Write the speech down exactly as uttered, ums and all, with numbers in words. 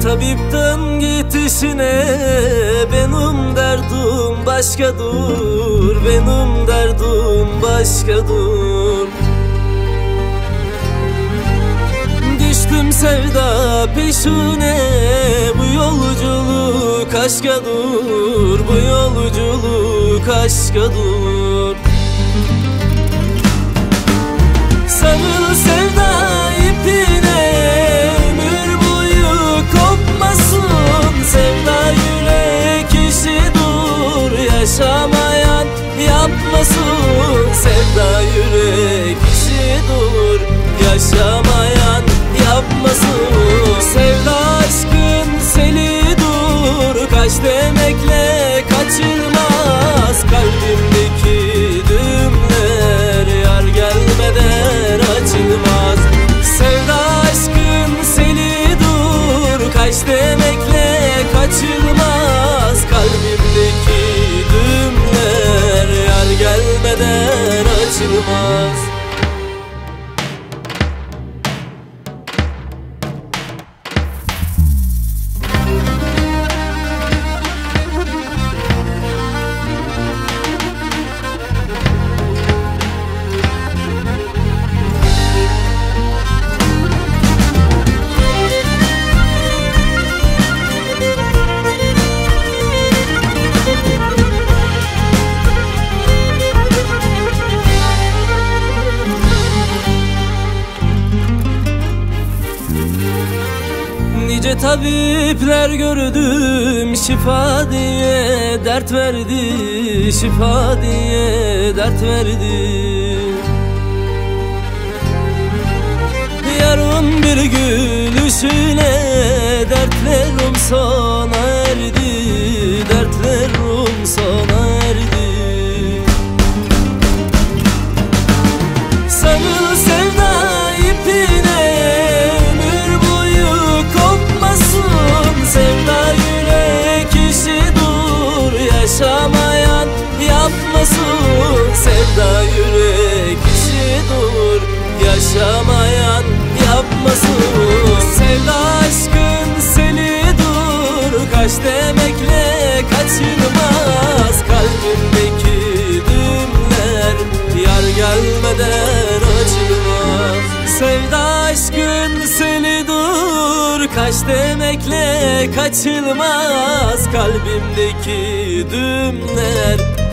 Tabipten git işine, benim derdim başkadır, benim derdim başkadır. Düştüm sevda peşine, bu yolculuk aşkadır, bu yolculuk aşkadır. Sarıl sevda ipine, ömür boyu kopmasın. Sevda yürek işidir, yaşamayan yapmasın. Sevda yürek işidir, yaşamayan yapmasın. Sevda aşkın selidir, kaç demekle kaçılmaz. Kalbimdeki düğümler yar gelmeden açılmaz. Sevda aşkın selidir, kaç demekle kaçılmaz. Kalbimdeki düğümler yar gelmeden açılmaz. Nice tabipler gördüm, şifa diye dert verdi, şifa diye dert verdi. Yarın bir gülüşüyle dertlerim sona erdi, dertlerim sona erdi. Sarıl sevda ipine, ömür boyu kopmasın. Sevda yürek işidir, yaşamayan yapmasın. Sevda yürek işidir, yaşamayan yapmasın. Sevda aşkın selidir, kaç demekle kaçılmaz. Kalbimdeki düğümler yar gelmeden açılmaz. Sevda aşkın selidir, kaç demekle kaçılmaz. Kalbimdeki düğümler